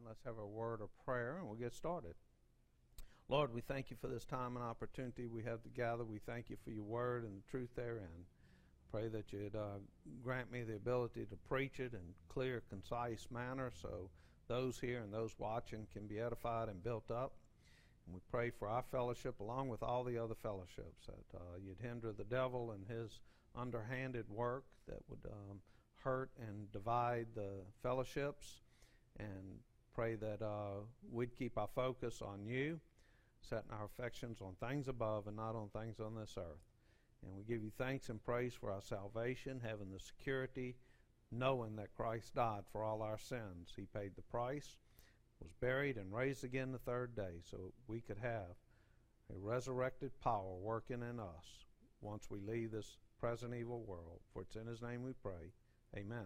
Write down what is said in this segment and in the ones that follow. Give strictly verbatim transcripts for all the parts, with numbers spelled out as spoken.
Let's have a word of prayer and we'll get started. Lord, we thank you for this time and opportunity we have to gather. We thank you for your word and the truth therein. Pray that you'd uh, grant me the ability to preach it in a clear, concise manner so those here and those watching can be edified and built up. And we pray for our fellowship along with all the other fellowships, that uh, you'd hinder the devil and his underhanded work that would um, hurt and divide the fellowships, and pray that uh, we'd keep our focus on you, setting our affections on things above and not on things on this earth. And we give you thanks and praise for our salvation, having the security, knowing that Christ died for all our sins. He paid the price, was buried, and raised again the third day so we could have a resurrected power working in us once we leave this present evil world. For it's in his name we pray. Amen.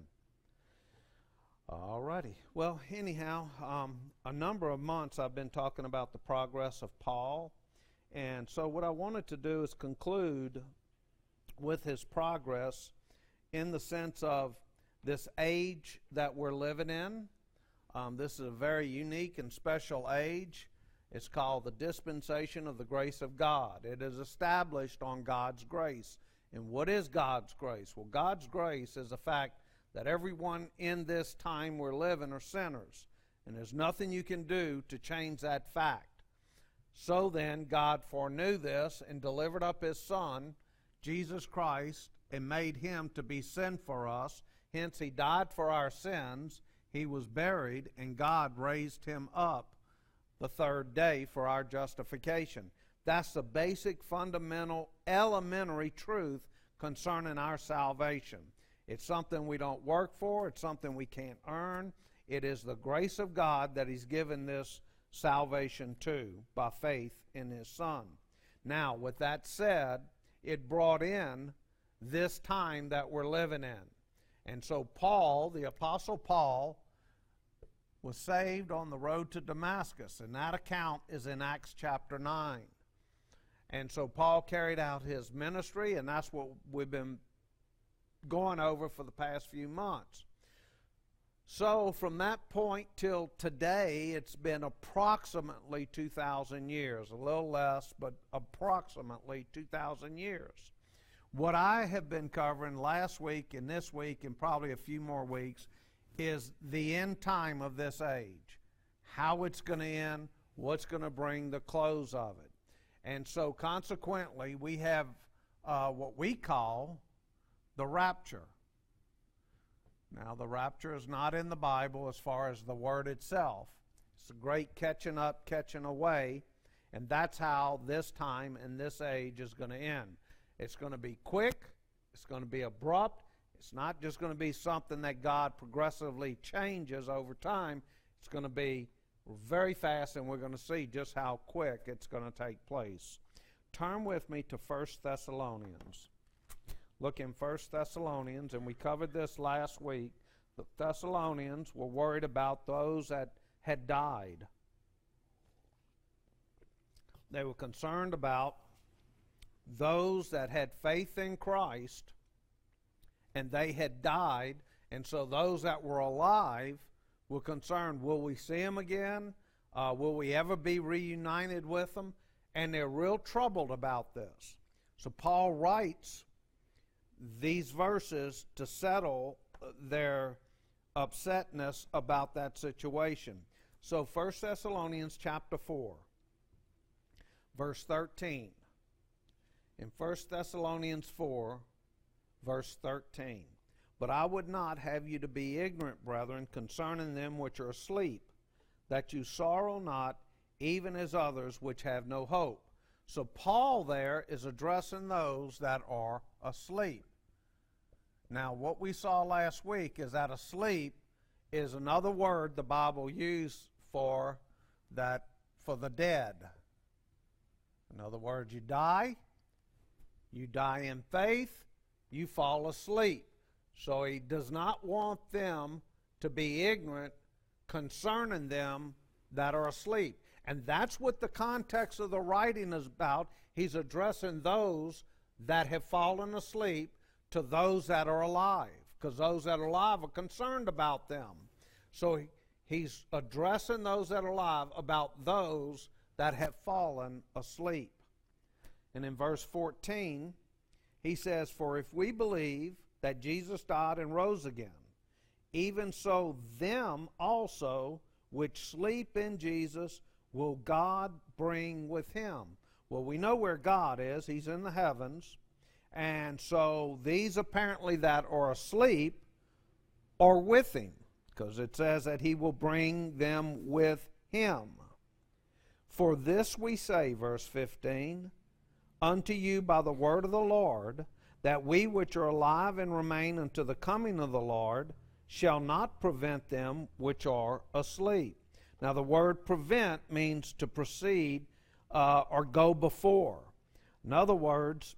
All righty. Well, anyhow, um, a number of months I've been talking about the progress of Paul. And so what I wanted to do is conclude with his progress in the sense of this age that we're living in. Um, this is a very unique and special age. It's called the dispensation of the grace of God. It is established on God's grace. And what is God's grace? Well, God's grace is the fact that everyone in this time we're living are sinners, and there's nothing you can do to change that fact. So then, God foreknew this and delivered up his Son, Jesus Christ, and made him to be sin for us. Hence, he died for our sins, he was buried, and God raised him up the third day for our justification. That's the basic, fundamental, elementary truth concerning our salvation. It's something we don't work for. It's something we can't earn. It is the grace of God that he's given this salvation to by faith in his Son. Now, with that said, it brought in this time that we're living in. And so Paul, the Apostle Paul, was saved on the road to Damascus, and that account is in Acts chapter nine. And so Paul carried out his ministry, and that's what we've been going over for the past few months. So from that point till today, it's been approximately two thousand years, a little less, but approximately two thousand years. What I have been covering last week and this week and probably a few more weeks is the end time of this age, how it's going to end, what's going to bring the close of it. And so consequently, we have uh, what we call the rapture. Now, the rapture is not in the Bible as far as the word itself. It's a great catching up, catching away, and that's how this time and this age is going to end. It's going to be quick. It's going to be abrupt. It's not just going to be something that God progressively changes over time. It's going to be very fast, and we're going to see just how quick it's going to take place. Turn with me to First Thessalonians. Look in First Thessalonians, and we covered this last week. The Thessalonians were worried about those that had died. They were concerned about those that had faith in Christ, and they had died, and so those that were alive were concerned, will we see them again? Uh, will we ever be reunited with them? And they're real troubled about this. So Paul writes these verses to settle their upsetness about that situation. So First Thessalonians chapter four, verse thirteen. In First Thessalonians four, verse thirteen. But I would not have you to be ignorant, brethren, concerning them which are asleep, that you sorrow not, even as others which have no hope. So Paul there is addressing those that are asleep. Now, what we saw last week is that asleep is another word the Bible used for that for the dead. In other words, you die, you die in faith, you fall asleep. So he does not want them to be ignorant concerning them that are asleep. And that's what the context of the writing is about. He's addressing those that have fallen asleep to those that are alive, because those that are alive are concerned about them. So he, He's addressing those that are alive about those that have fallen asleep. And in verse fourteen, he says, "For if we believe that Jesus died and rose again, even so them also which sleep in Jesus will God bring with him." Well, we know where God is. He's in the heavens. And so these apparently that are asleep are with him, because it says that he will bring them with him. "For this we say," verse fifteen, "unto you by the word of the Lord, that we which are alive and remain unto the coming of the Lord shall not prevent them which are asleep." Now the word prevent means to proceed uh, or go before. In other words,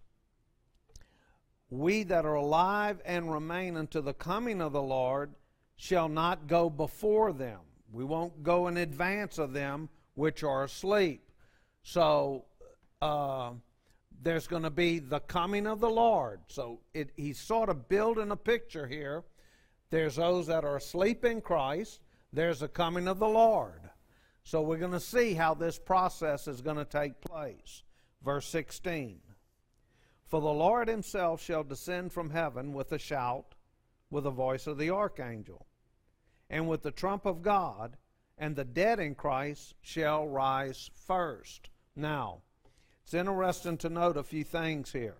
we that are alive and remain unto the coming of the Lord shall not go before them. We won't go in advance of them which are asleep. So uh, there's going to be the coming of the Lord. So it, he's sort of building a picture here. There's those that are asleep in Christ. There's the coming of the Lord. So we're going to see how this process is going to take place. Verse sixteen. "For the Lord himself shall descend from heaven with a shout, with the voice of the archangel, and with the trump of God, and the dead in Christ shall rise first." Now, it's interesting to note a few things here.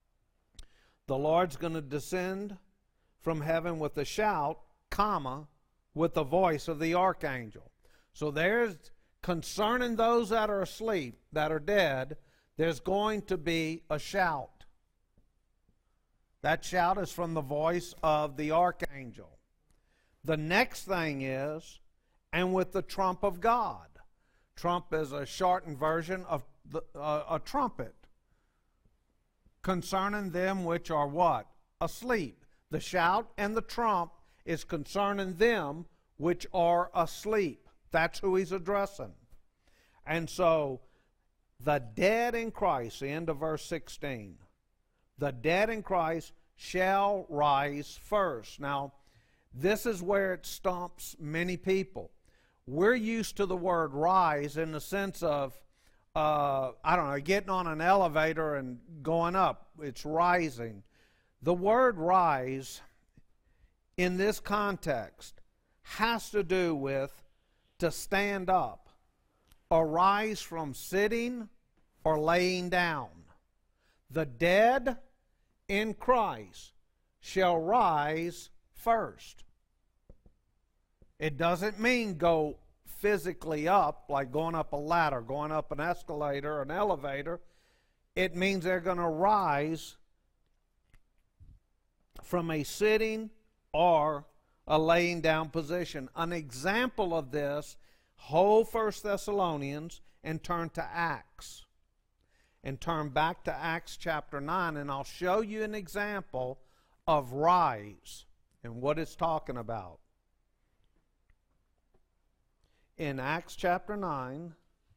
The Lord's going to descend from heaven with a shout, comma, with the voice of the archangel. So there's, concerning those that are asleep, that are dead, there's going to be a shout. That shout is from the voice of the archangel. The next thing is, and with the trump of God. Trump is a shortened version of the, uh, a trumpet. Concerning them which are what? Asleep. The shout and the trump is concerning them which are asleep. That's who he's addressing. And so, the dead in Christ, the end of verse sixteen, the dead in Christ shall rise first. Now, this is where it stumps many people. We're used to the word rise in the sense of, uh, I don't know, getting on an elevator and going up. It's rising. The word rise in this context has to do with to stand up, arise from sitting or laying down. The dead in Christ shall rise first. It doesn't mean go physically up, like going up a ladder, going up an escalator, an elevator. It means they're going to rise from a sitting or a laying down position. An example of this, hold First Thessalonians and turn to Acts. And turn back to Acts chapter nine, and I'll show you an example of rise and what it's talking about. In Acts chapter nine,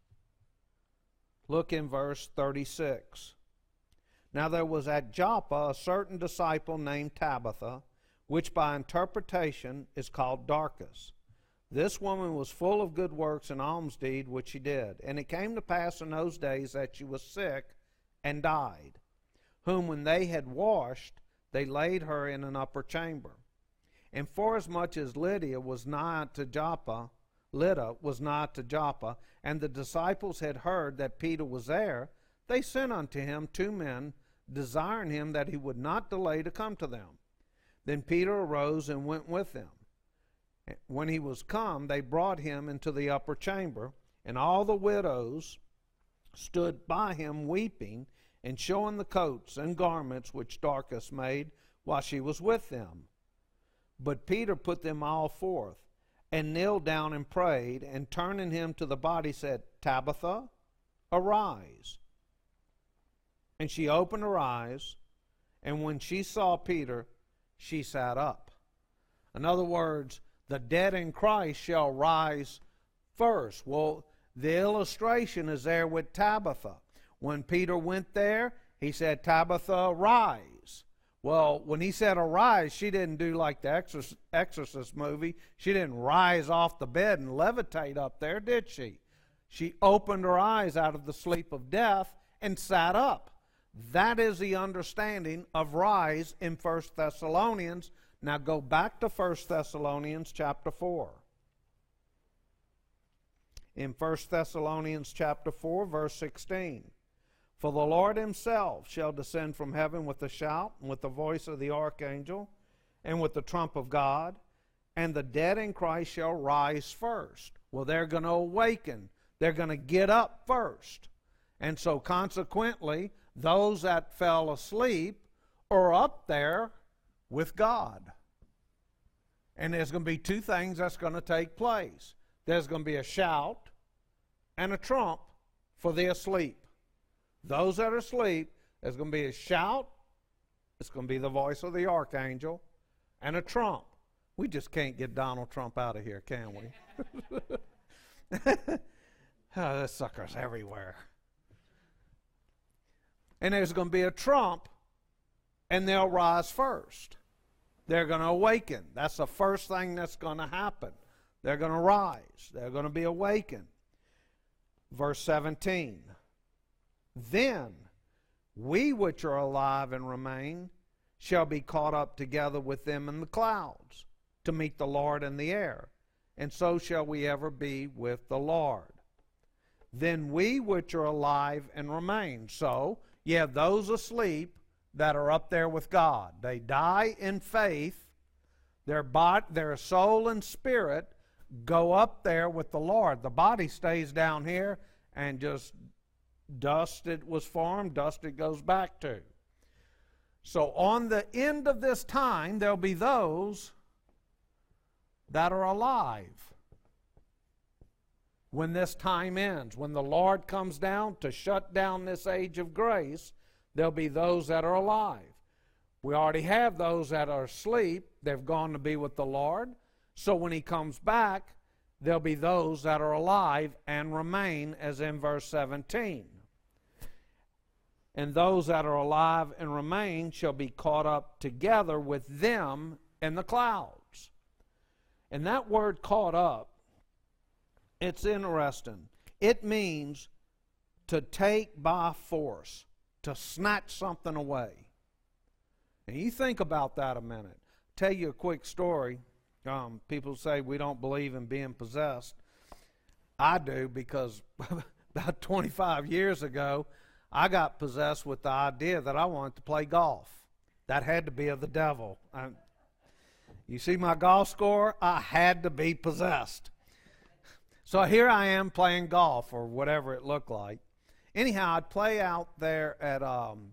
look in verse thirty-six. "Now there was at Joppa a certain disciple named Tabitha, which by interpretation is called Dorcas. This woman was full of good works and alms deed which she did. And it came to pass in those days that she was sick and died, whom when they had washed, they laid her in an upper chamber. And forasmuch as Lydia was nigh to Joppa, Lydda was nigh to Joppa, and the disciples had heard that Peter was there, they sent unto him two men, desiring him that he would not delay to come to them. Then Peter arose and went with them. When he was come, they brought him into the upper chamber, and all the widows stood by him weeping, and showing the coats and garments which Dorcas made while she was with them. But Peter put them all forth, and kneeled down and prayed, and turning him to the body said, Tabitha, arise. And she opened her eyes, and when she saw Peter, she sat up. In other words, the dead in Christ shall rise first. Well, the illustration is there with Tabitha. When Peter went there, he said, Tabitha, rise. Well, when he said arise, she didn't do like the Exorcist, Exorcist movie. She didn't rise off the bed and levitate up there, did she? She opened her eyes out of the sleep of death and sat up. That is the understanding of rise in First Thessalonians. Now go back to First Thessalonians chapter four. In First Thessalonians chapter four, verse sixteen. For the Lord himself shall descend from heaven with a shout, and with the voice of the archangel, and with the trump of God, and the dead in Christ shall rise first. Well, they're going to awaken. They're going to get up first. And so consequently, those that fell asleep are up there with God. And there's going to be two things that's going to take place. There's going to be a shout and a trump for the asleep. Those that are asleep, there's going to be a shout. It's going to be the voice of the archangel and a trump. We just can't get Donald Trump out of here, can we? Oh, there's suckers everywhere. And there's going to be a trump, and they'll rise first. They're going to awaken. That's the first thing that's going to happen. They're going to rise. They're going to be awakened. Verse seventeen. Then we which are alive and remain shall be caught up together with them in the clouds to meet the Lord in the air, and so shall we ever be with the Lord. Then we which are alive and remain. So you have those asleep that are up there with God. They die in faith. Their body, their soul and spirit go up there with the Lord. The body stays down here and just dust it was formed, dust it goes back to. So on the end of this time, there'll be those that are alive. When this time ends, when the Lord comes down to shut down this age of grace, there'll be those that are alive. We already have those that are asleep. They've gone to be with the Lord. So when he comes back, there'll be those that are alive and remain, as in verse seventeen. And those that are alive and remain shall be caught up together with them in the clouds. And that word caught up, it's interesting. It means to take by force, to snatch something away. And you think about that a minute. Tell you a quick story. Um, people say we don't believe in being possessed. I do, because about twenty-five years ago, I got possessed with the idea that I wanted to play golf. That had to be of the devil. I, you see my golf score? I had to be possessed. So here I am playing golf, or whatever it looked like. Anyhow, I'd play out there at um,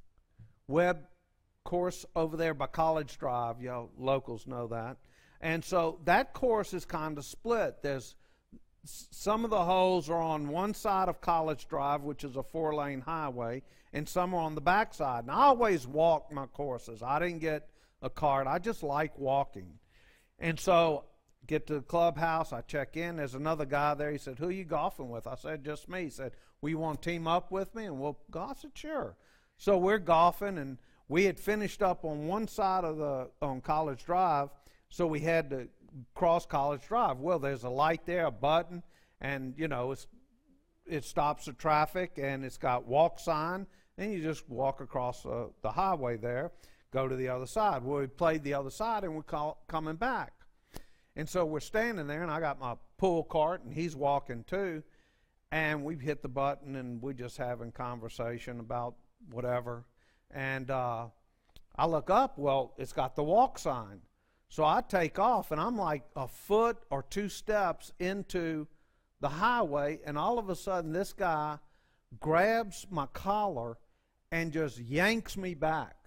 Webb course over there by College Drive. Y'all locals know that. And so that course is kind of split. There's some of the holes are on one side of College Drive, which is a four-lane highway, and some are on the back side. And I always walk my courses. I didn't get a cart. I just like walking. And so get to the clubhouse. I check in. There's another guy there. He said, "Who are you golfing with?" I said, "Just me." He said, "Well, you want to team up with me?" And we'll go. I said, "Sure." So we're golfing, and we had finished up on one side of the on College Drive, so we had to cross College Drive. Well, there's a light there, a button, and you know it's it stops the traffic, and it's got walk sign, and you just walk across uh, the highway there, go to the other side. Well, we played the other side, and we're call, coming back, and so we're standing there, and I got my pull cart, and he's walking too, and we hit the button, and we just having conversation about whatever, and uh, I look up. Well, it's got the walk sign. So I take off, and I'm like a foot or two steps into the highway, and all of a sudden this guy grabs my collar and just yanks me back,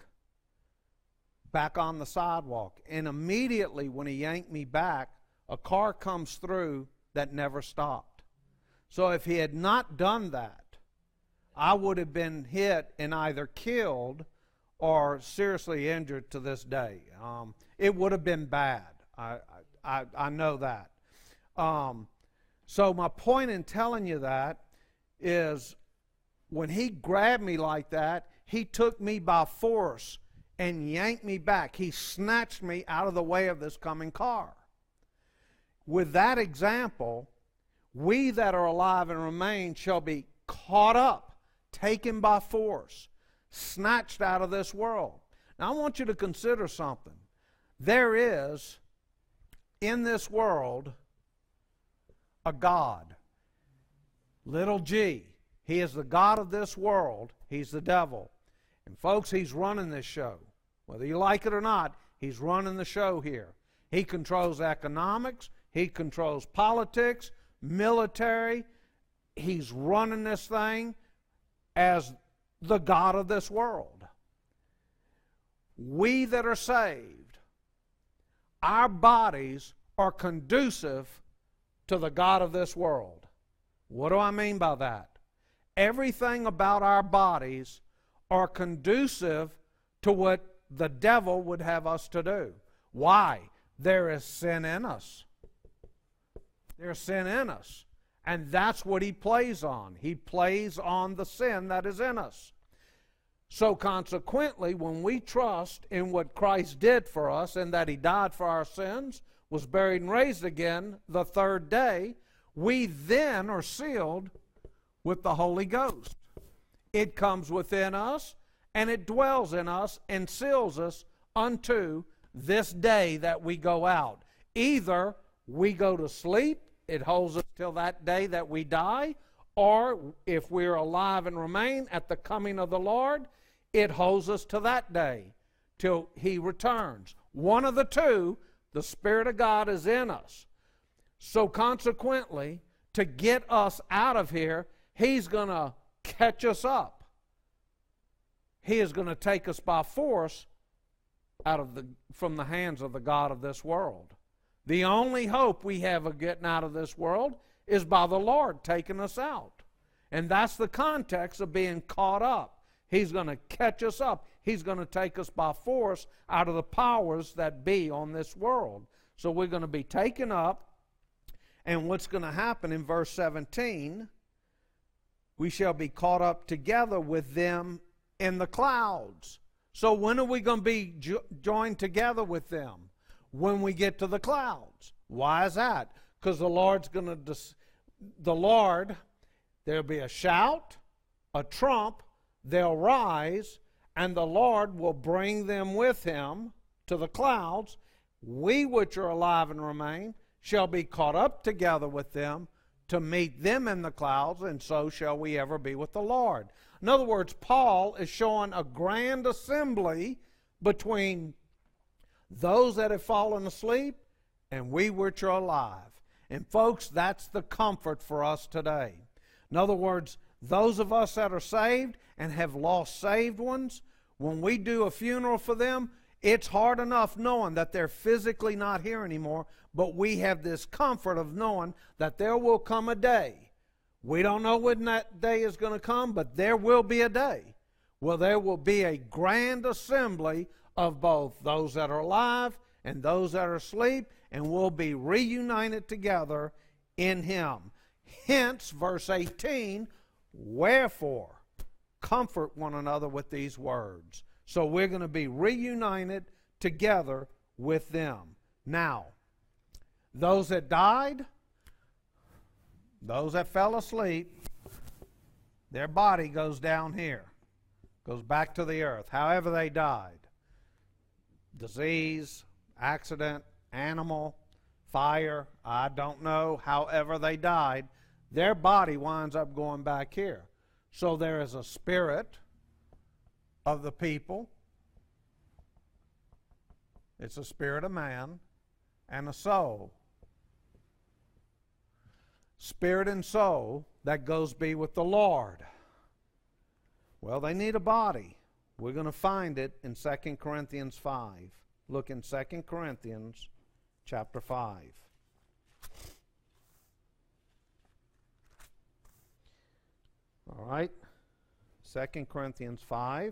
back on the sidewalk. And immediately when he yanked me back, a car comes through that never stopped. So if he had not done that, I would have been hit and either killed or seriously injured to this day. Um, it would have been bad. I, I, I know that. Um, so my point in telling you that is when he grabbed me like that, he took me by force and yanked me back. He snatched me out of the way of this coming car. With that example, we that are alive and remain shall be caught up, taken by force, snatched out of this world. Now I want you to consider something. There is, in this world, a God. Little g. He is the God of this world. He's the devil. And folks, he's running this show. Whether you like it or not, he's running the show here. He controls economics. He controls politics, military. He's running this thing as the God of this world. We that are saved, our bodies are conducive to the God of this world. What do I mean by that? Everything about our bodies are conducive to what the devil would have us to do. Why? There is sin in us. There's sin in us. And that's what he plays on. He plays on the sin that is in us. So consequently, when we trust in what Christ did for us and that he died for our sins, was buried and raised again the third day, we then are sealed with the Holy Ghost. It comes within us and it dwells in us and seals us unto this day that we go out. Either we go to sleep, it holds us till that day that we die, or if we're alive and remain at the coming of the Lord, it holds us to that day till he returns. One of the two, the Spirit of God is in us. So consequently, to get us out of here, he's going to catch us up. He is going to take us by force out of the from the hands of the God of this world. The only hope we have of getting out of this world is by the Lord taking us out. And that's the context of being caught up. He's going to catch us up. He's going to take us by force out of the powers that be on this world. So we're going to be taken up. And what's going to happen in verse seventeen, we shall be caught up together with them in the clouds. So when are we going to be jo- joined together with them? When we get to the clouds. Why is that? Because the Lord's going to, dis- the Lord, there'll be a shout, a trump, they'll rise, and the Lord will bring them with him to the clouds. We which are alive and remain shall be caught up together with them to meet them in the clouds, and so shall we ever be with the Lord. In other words, Paul is showing a grand assembly between those that have fallen asleep and we which are alive. And folks, that's the comfort for us today. In other words, those of us that are saved and have lost saved ones, when we do a funeral for them, it's hard enough knowing that they're physically not here anymore, but we have this comfort of knowing that there will come a day. We don't know when that day is going to come, but there will be a day. Well, there will be a grand assembly of both those that are alive and those that are asleep, and we'll be reunited together in him. Hence, verse eighteen, wherefore, comfort one another with these words. So we're going to be reunited together with them. Now, those that died, those that fell asleep, their body goes down here, goes back to the earth, however they died. Disease, accident, animal, fire, I don't know, however they died, their body winds up going back here. So there is a spirit of the people, it's a spirit of man, and a soul. Spirit and soul that goes be with the Lord. Well, they need a body. We're going to find it in Second Corinthians five. Look in Second Corinthians chapter five. All right. Second Corinthians five.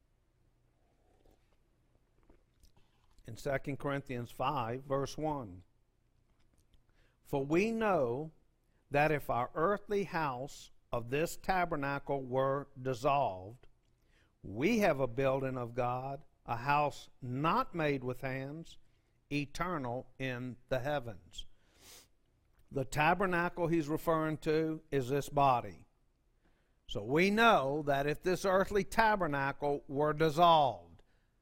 In Second Corinthians five, verse one. For we know that if our earthly house of this tabernacle were dissolved, we have a building of God, a house not made with hands, eternal in the heavens. The tabernacle he's referring to is this body. So we know that if this earthly tabernacle were dissolved,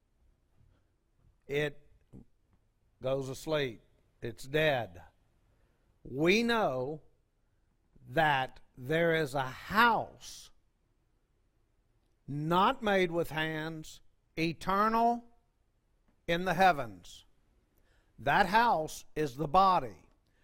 it goes asleep. It's dead. We know that there is a house not made with hands, eternal in the heavens. That house is the body.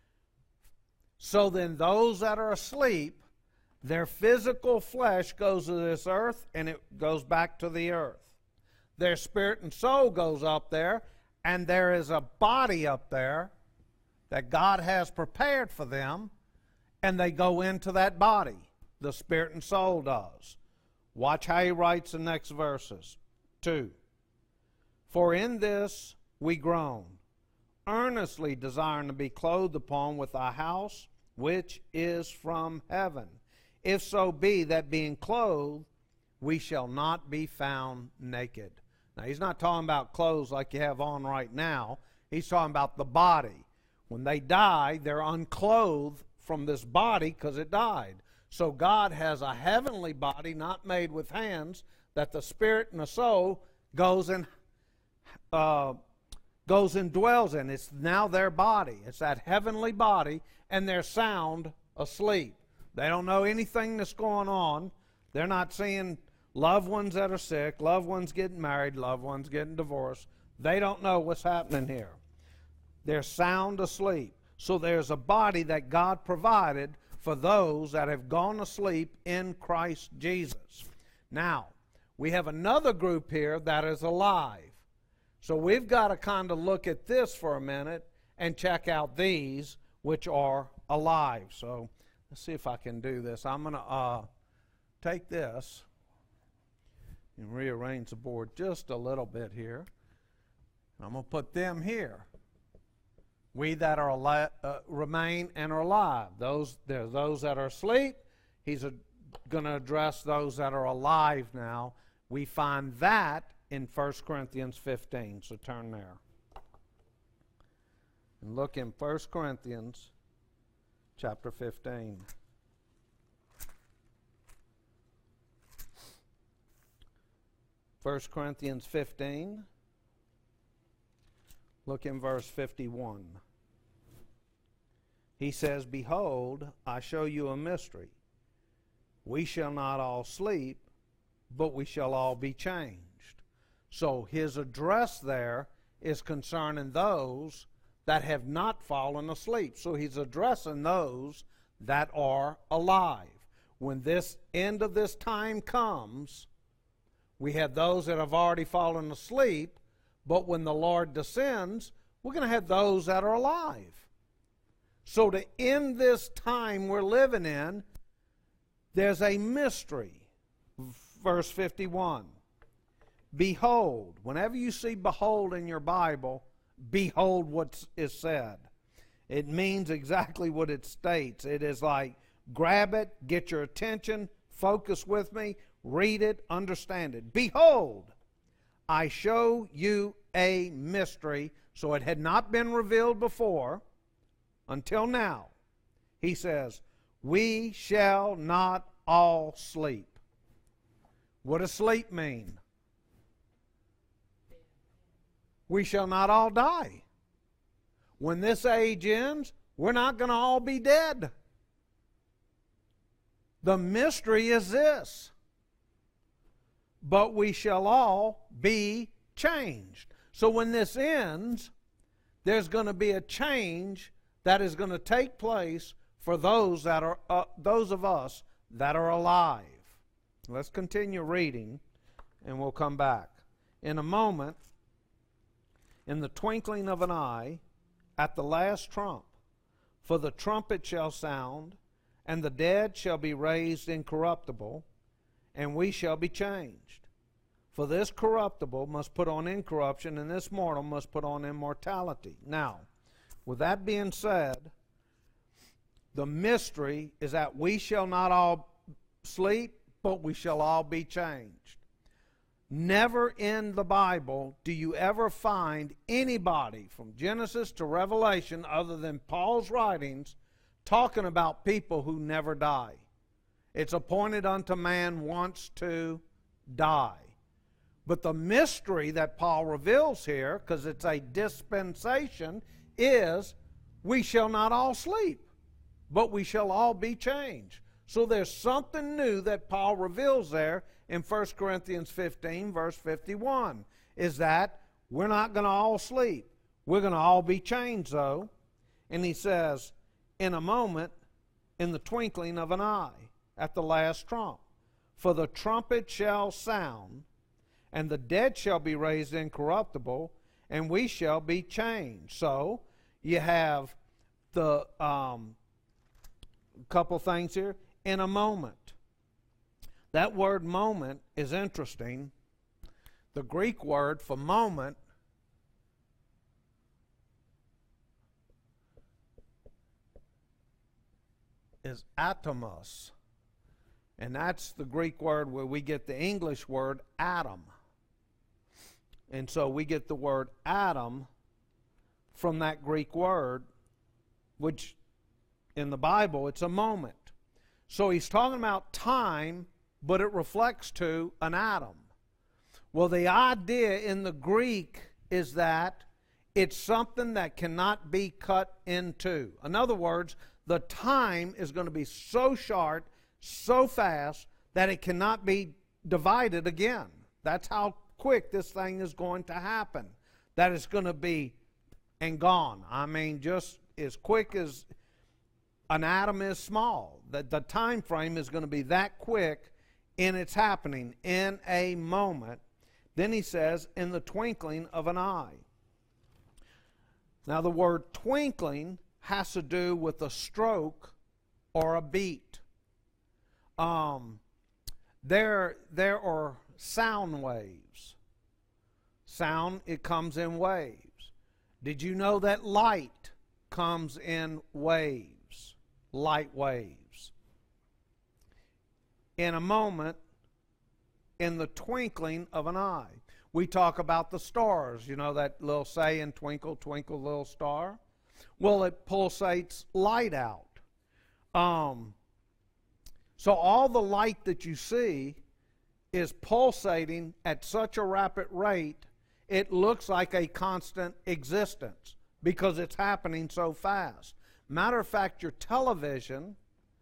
So then those that are asleep, their physical flesh goes to this earth and it goes back to the earth. Their spirit and soul goes up there, and there is a body up there that God has prepared for them, and they go into that body. The spirit and soul does. Watch how he writes the next verses. Two. For in this we groan, earnestly desiring to be clothed upon with a house which is from heaven. If so be that being clothed, we shall not be found naked. Now, he's not talking about clothes like you have on right now. He's talking about the body. When they die, they're unclothed from this body because it died. So God has a heavenly body not made with hands that the spirit and the soul goes and uh, goes and dwells in. It's now their body. It's that heavenly body, and they're sound asleep. They don't know anything that's going on. They're not seeing loved ones that are sick, loved ones getting married, loved ones getting divorced. They don't know what's happening here. They're sound asleep. So there's a body that God provided for those that have gone asleep in Christ Jesus. Now, we have another group here that is alive. So we've got to kind of look at this for a minute and check out these which are alive. So let's see if I can do this. I'm going to uh, take this and rearrange the board just a little bit here. I'm going to put them here. We that are ali- uh, remain and are alive. Those there are those that are asleep. He's going to address those that are alive now. We find that in First Corinthians fifteen. So turn there. And look in First Corinthians chapter fifteen. First Corinthians fifteen. Look in verse fifty-one. He says, Behold, I show you a mystery. We shall not all sleep, but we shall all be changed. So his address there is concerning those that have not fallen asleep. So he's addressing those that are alive. When this end of this time comes, we have those that have already fallen asleep, but when the Lord descends, we're going to have those that are alive. So to end this time we're living in, there's a mystery. Verse fifty-one. Behold, whenever you see behold in your Bible, behold what is said. It means exactly what it states. It is like, grab it, get your attention, focus with me, read it, understand it. Behold, I show you a mystery. So it had not been revealed before until now. He says, we shall not all sleep. What does sleep mean? We shall not all die. When this age ends, we're not going to all be dead. The mystery is this. But we shall all be changed. So when this ends, there's going to be a change that is going to take place for those that are uh, those of us that are alive. Let's continue reading, and we'll come back. In a moment, in the twinkling of an eye, at the last trump, for the trumpet shall sound, and the dead shall be raised incorruptible, and we shall be changed. For this corruptible must put on incorruption, and this mortal must put on immortality. Now, with that being said, the mystery is that we shall not all sleep, but we shall all be changed. never in the Bible do you ever find anybody from Genesis to Revelation other than Paul's writings talking about people who never die. It's appointed unto man once to die. But the mystery that Paul reveals here, because it's a dispensation, is we shall not all sleep, but we shall all be changed. So there's something new that Paul reveals there in First Corinthians fifteen, verse fifty-one, is that we're not going to all sleep. We're going to all be changed, though. And he says, in a moment, in the twinkling of an eye, at the last trump. For the trumpet shall sound, and the dead shall be raised incorruptible, and we shall be changed. So, you have the um, couple things here. In a moment. That word moment is interesting. The Greek word for moment is atomos. And that's the Greek word where we get the English word atom. And so we get the word atom from that Greek word, which in the Bible it's a moment. So he's talking about time, but it reflects to an atom. Well, the idea in the Greek is that it's something that cannot be cut in two. In other words, the time is going to be so short, so fast, that it cannot be divided again. That's how quick this thing is going to happen. That it's going to be and gone. I mean, just as quick as an atom is small. That the time frame is going to be that quick in its happening, in a moment. Then he says, in the twinkling of an eye. Now the word twinkling has to do with a stroke or a beat. Um, there, there are sound waves. Sound, it comes in waves. Did you know that light comes in waves? Light waves. In a moment, in the twinkling of an eye. We talk about the stars, you know that little saying, twinkle, twinkle, little star? Well, it pulsates light out. Um, so all the light that you see is pulsating at such a rapid rate, it looks like a constant existence because it's happening so fast. Matter of fact, your television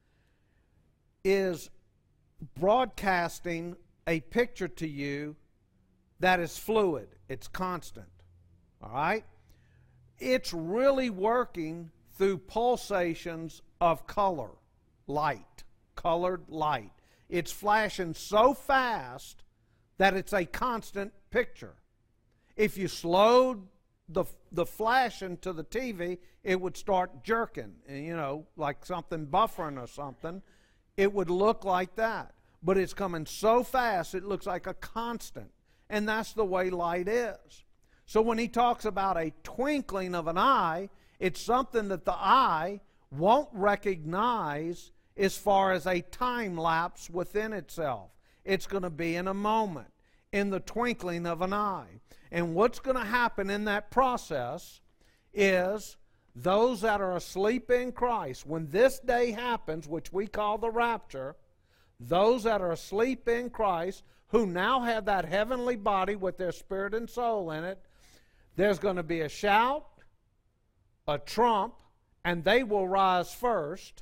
is broadcasting a picture to you that is fluid. It's constant. All right? It's really working through pulsations of color, light, colored light. It's flashing so fast that it's a constant picture. If you slowed the the flashing to the T V, it would start jerking, you know, like something buffering or something. It would look like that. But it's coming so fast, it looks like a constant. And that's the way light is. So when he talks about a twinkling of an eye, it's something that the eye won't recognize as far as a time lapse within itself. It's going to be in a moment, in the twinkling of an eye. And what's going to happen in that process is those that are asleep in Christ, when this day happens, which we call the rapture, those that are asleep in Christ, who now have that heavenly body with their spirit and soul in it, there's going to be a shout, a trump, and they will rise first.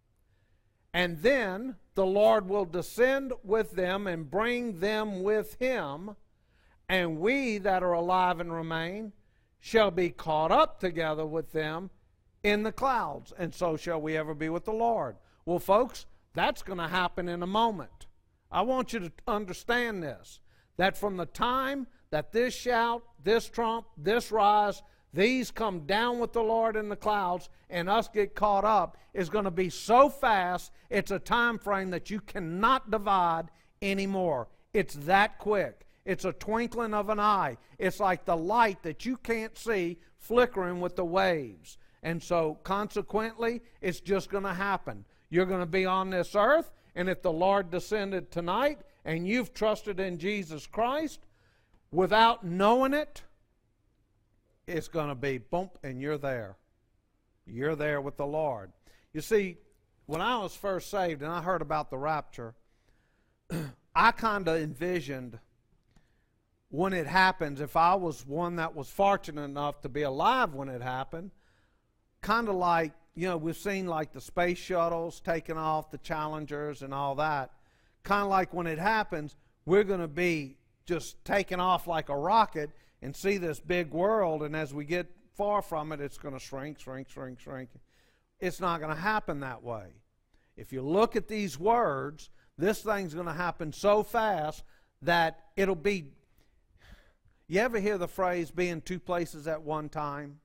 And then the Lord will descend with them and bring them with him. And we that are alive and remain shall be caught up together with them in the clouds. And so shall we ever be with the Lord. Well, folks, that's going to happen in a moment. I want you to understand this, that from the time that this shout, this trump, this rise, these come down with the Lord in the clouds and us get caught up is going to be so fast, it's a time frame that you cannot divide anymore. It's that quick. It's a twinkling of an eye. It's like the light that you can't see flickering with the waves. And so, consequently, it's just going to happen. You're going to be on this earth, and if the Lord descended tonight and you've trusted in Jesus Christ without knowing it, it's going to be boom, and you're there. You're there with the Lord. You see, when I was first saved and I heard about the rapture, I kind of envisioned when it happens, if I was one that was fortunate enough to be alive when it happened, kind of like, you know, we've seen like the space shuttles taking off, the Challengers and all that. Kind of like when it happens, we're going to be just taking off like a rocket and see this big world, and as we get far from it, it's going to shrink, shrink, shrink, shrink. It's not going to happen that way. If you look at these words, this thing's going to happen so fast that it'll be... You ever hear the phrase, be in two places at one time?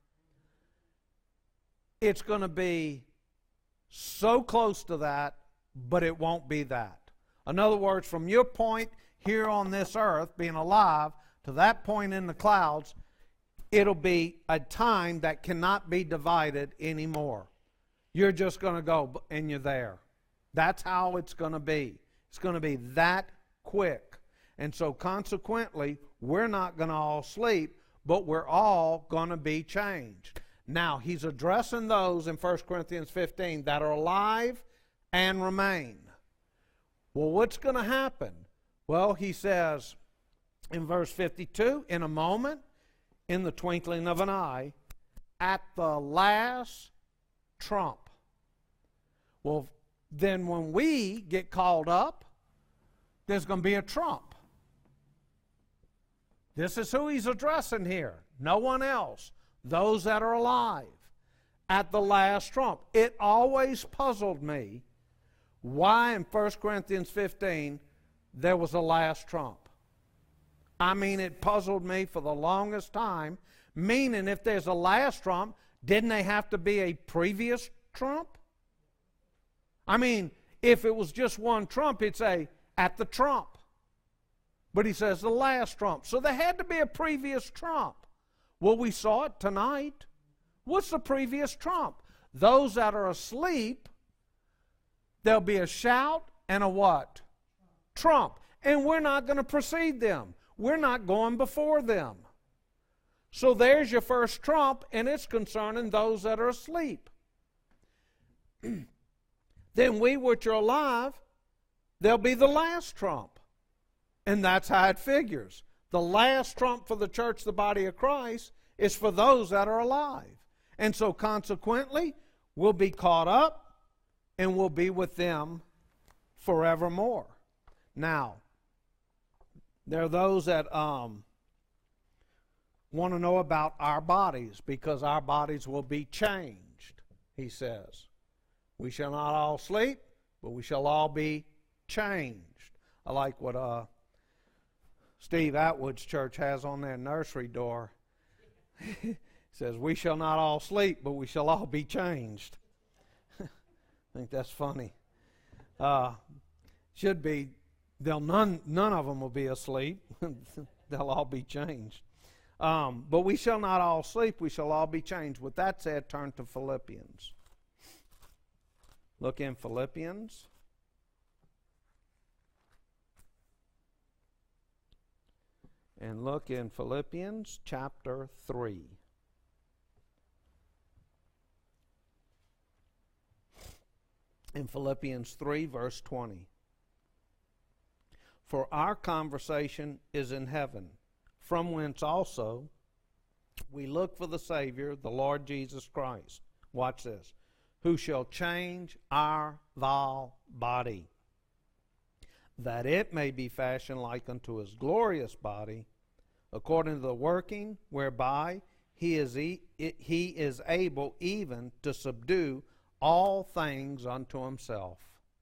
It's going to be so close to that, but it won't be that. In other words, from your point here on this earth, being alive, to that point in the clouds, it'll be a time that cannot be divided anymore. You're just going to go and you're there. That's how it's going to be. It's going to be that quick. And so consequently, we're not going to all sleep, but we're all going to be changed. Now, he's addressing those in First Corinthians fifteen that are alive and remain. Well, what's going to happen? Well, he says in verse fifty-two, in a moment, in the twinkling of an eye, at the last trump. Well, then when we get called up, there's going to be a trump. This is who he's addressing here. No one else. Those that are alive. At the last trump. It always puzzled me why in First Corinthians fifteen there was a last trump. I mean, it puzzled me for the longest time. Meaning, if there's a last trump, didn't they have to be a previous trump? I mean, if it was just one trump, it'd say, at the trump. But he says the last trump. So there had to be a previous trump. Well, we saw it tonight. What's the previous trump? Those that are asleep, there'll be a shout and a what? Trump. And we're not going to precede them. We're not going before them. So there's your first trump, and it's concerning those that are asleep. Then we which are alive, there'll be the last trump. And that's how it figures. The last trump for the church, the body of Christ, is for those that are alive. And so consequently, we'll be caught up and we'll be with them forevermore. Now, there are those that um, want to know about our bodies, because our bodies will be changed, he says. We shall not all sleep, but we shall all be changed. I like what uh, Steve Atwood's church has on their nursery door. It says, we shall not all sleep, but we shall all be changed. I think that's funny. Uh, should be, they'll none, none of them will be asleep. They'll all be changed. Um, but we shall not all sleep, we shall all be changed. With that said, turn to Philippians. Look in Philippians. And look in Philippians chapter three. In Philippians three, verse twenty. For our conversation is in heaven, from whence also we look for the Savior, the Lord Jesus Christ. Watch this. Who shall change our vile body, that it may be fashioned like unto his glorious body, according to the working whereby he is, e- he is able even to subdue all things unto himself.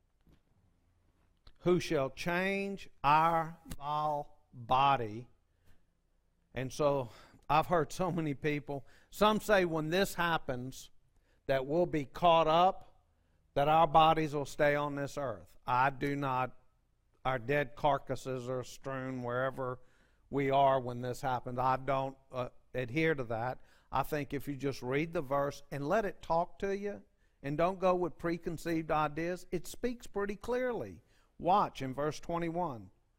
Who shall change our vile body. And so I've heard so many people, some say when this happens, that we'll be caught up, that our bodies will stay on this earth. I do not. Our dead carcasses are strewn wherever we are when this happens. I don't uh, adhere to that. I think if you just read the verse and let it talk to you and don't go with preconceived ideas, it speaks pretty clearly. Watch in verse twenty-one.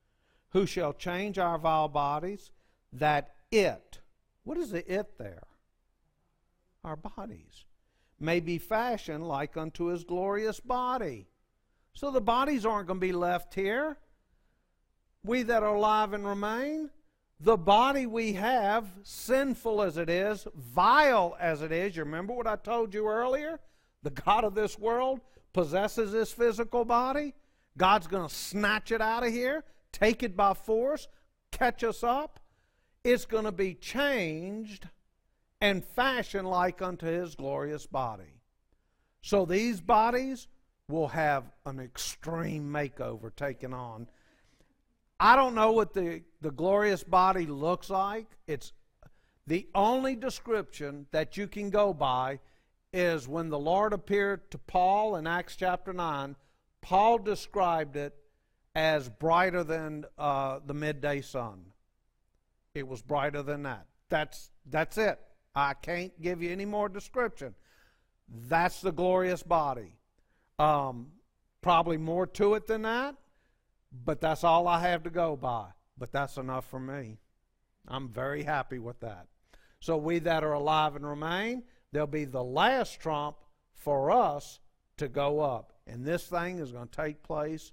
who shall change our vile bodies, that it, what is the it there? Our bodies, may be fashioned like unto his glorious body. So the bodies aren't going to be left here. We that are alive and remain, the body we have, sinful as it is, vile as it is, you remember what I told you earlier? The god of this world possesses this physical body. God's going to snatch it out of here, take it by force, catch us up. It's going to be changed and fashioned like unto his glorious body. So these bodies will have an extreme makeover taken on. I don't know what the, the glorious body looks like. It's the only description that you can go by is when the Lord appeared to Paul in Acts chapter nine, Paul described it as brighter than uh, the midday sun. It was brighter than that. That's, that's it. I can't give you any more description. That's the glorious body. Um, probably more to it than that, but that's all I have to go by. But that's enough for me. I'm very happy with that. So we that are alive and remain, there'll be the last trump for us to go up. And this thing is going to take place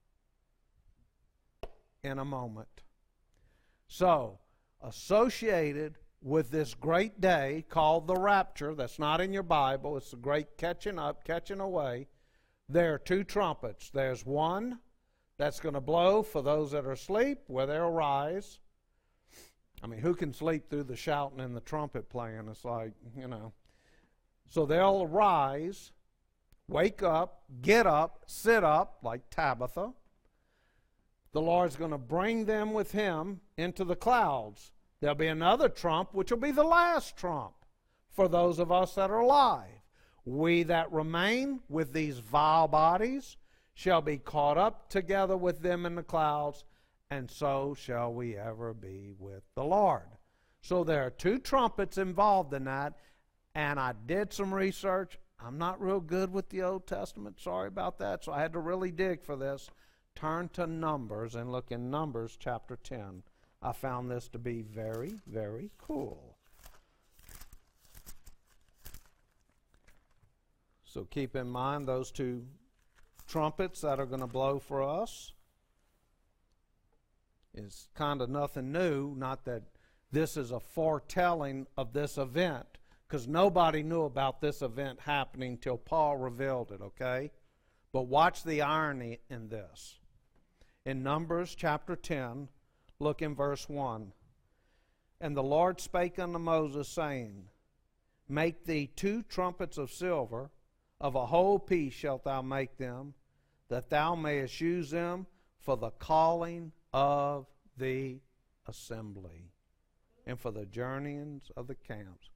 in a moment. So, associated with this great day called the rapture, that's not in your Bible, it's the great catching up, catching away, there are two trumpets. There's one that's going to blow for those that are asleep, where they'll rise. I mean, who can sleep through the shouting and the trumpet playing? It's like, you know. So they'll arise, wake up, get up, sit up, like Tabitha. The Lord's going to bring them with him into the clouds. There'll be another trump, which will be the last trump for those of us that are alive. We that remain with these vile bodies shall be caught up together with them in the clouds, and so shall we ever be with the Lord. So there are two trumpets involved in that, and I did some research. I'm not real good with the Old Testament. Sorry about that. So I had to really dig for this. Turn to Numbers and look in Numbers chapter ten. I found this to be very, very cool. So keep in mind those two trumpets that are going to blow for us. It's kind of nothing new, not that this is a foretelling of this event, because nobody knew about this event happening till Paul revealed it, okay? But watch the irony in this. In Numbers chapter ten, look in verse one. And the Lord spake unto Moses, saying, Make thee two trumpets of silver, of a whole piece shalt thou make them, that thou mayest use them for the calling of the assembly, and for the journeyings of the camps.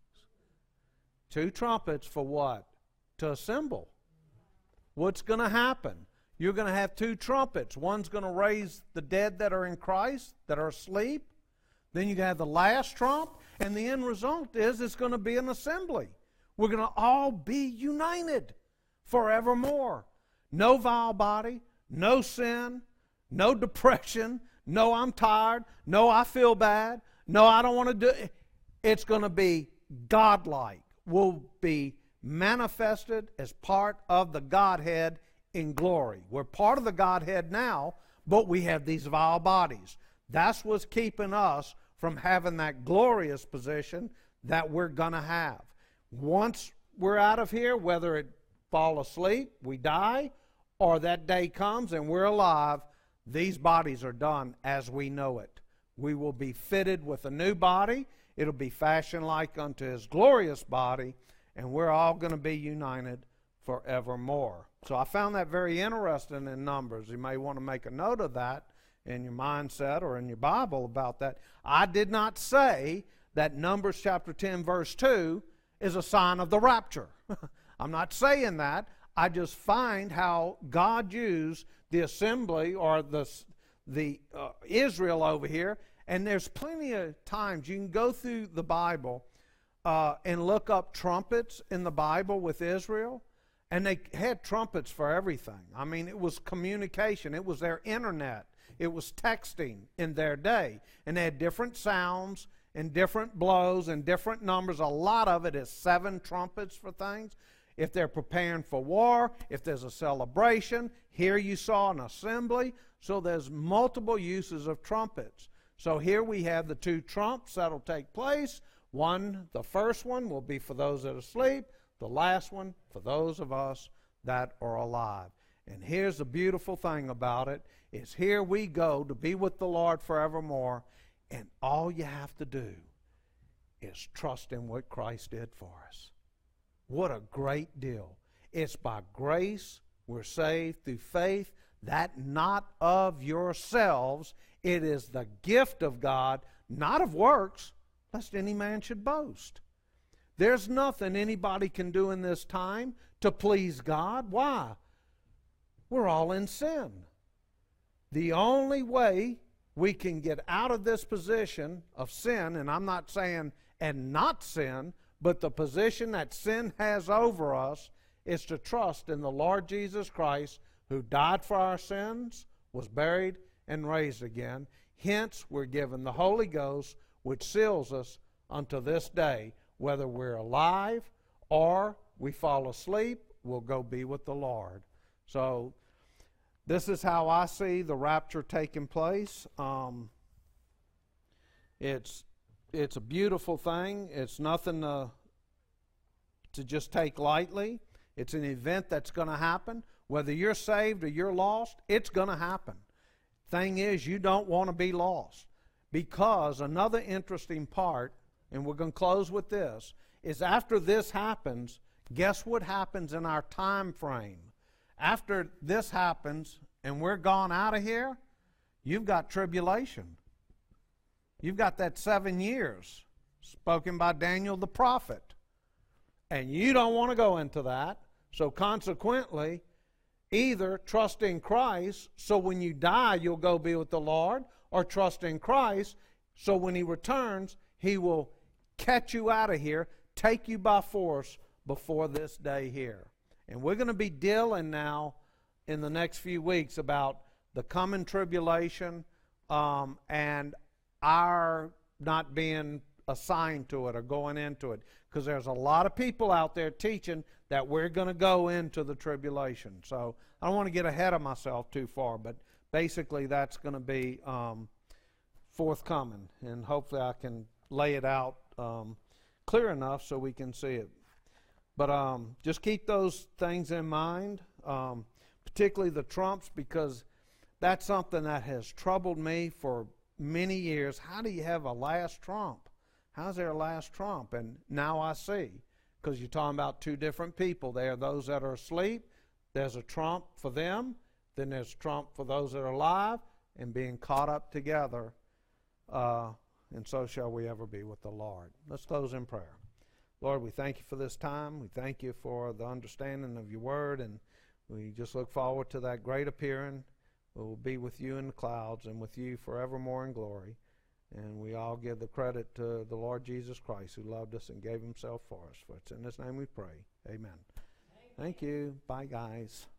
Two trumpets for what? To assemble. What's going to happen? You're going to have two trumpets. One's going to raise the dead that are in Christ, that are asleep. Then you have the last trump, and the end result is it's going to be an assembly. We're going to all be united forevermore. No vile body, no sin, no depression, no I'm tired, no I feel bad, no I don't want to do it. It's going to be godlike. Will be manifested as part of the Godhead in glory. We're part of the Godhead now, but we have these vile bodies. That's what's keeping us from having that glorious position that we're going to have. Once we're out of here, whether it fall asleep, we die, or that day comes and we're alive, these bodies are done as we know it. We will be fitted with a new body. It'll be fashioned like unto his glorious body, and we're all going to be united forevermore. So I found that very interesting in Numbers. You may want to make a note of that in your mindset or in your Bible about that. I did not say that Numbers chapter ten verse two is a sign of the rapture. I'm not saying that. I just find how God used the assembly or the, the uh, Israel over here. And there's plenty of times you can go through the Bible uh, and look up trumpets in the Bible with Israel. And they had trumpets for everything. I mean, it was communication. It was their internet. It was texting in their day. And they had different sounds and different blows and different numbers. A lot of it is seven trumpets for things. If they're preparing for war, if there's a celebration, here you saw an assembly. So there's multiple uses of trumpets. So here we have the two trumps that'll take place. One, the first one will be for those that are asleep. The last one for those of us that are alive. And here's the beautiful thing about it, is here we go to be with the Lord forevermore, and all you have to do is trust in what Christ did for us. What a great deal. It's by grace we're saved through faith, that not of yourselves. It is the gift of God, not of works, lest any man should boast. There's nothing anybody can do in this time to please God. Why? We're all in sin. The only way we can get out of this position of sin, and I'm not saying and not sin, but the position that sin has over us, is to trust in the Lord Jesus Christ, who died for our sins, was buried, and raised again. Hence, we're given the Holy Ghost, which seals us unto this day. Whether we're alive or we fall asleep, we'll go be with the Lord. So, this is how I see the rapture taking place. Um, it's it's a beautiful thing. It's nothing to, to just take lightly. It's an event that's going to happen. Whether you're saved or you're lost, it's going to happen. Thing is, you don't want to be lost. Because another interesting part, and we're going to close with this, is after this happens, guess what happens in our time frame? After this happens and we're gone out of here, you've got tribulation. You've got that seven years spoken by Daniel the prophet. And you don't want to go into that. So consequently, either trust in Christ, so when you die you'll go be with the Lord, or trust in Christ, so when He returns, He will catch you out of here, take you by force before this day here. And we're going to be dealing now in the next few weeks about the coming tribulation um, and our not being assigned to it or going into it. Because there's a lot of people out there teaching that we're going to go into the tribulation. So I don't want to get ahead of myself too far, but basically that's going to be um, forthcoming. And hopefully I can lay it out um, clear enough so we can see it. But um, just keep those things in mind, um, particularly the trumps, because that's something that has troubled me for many years. How do you have a last trump? How's there a last trump? And now I see, because you're talking about two different people. There are those that are asleep. There's a trump for them. Then there's a trump for those that are alive and being caught up together. Uh, and so shall we ever be with the Lord. Let's close in prayer. Lord, we thank you for this time. We thank you for the understanding of your word, and we just look forward to that great appearing. We will be with you in the clouds and with you forevermore in glory. And we all give the credit to the Lord Jesus Christ, who loved us and gave himself for us. For it's in his name we pray. Amen. Amen. Thank you. Bye, guys.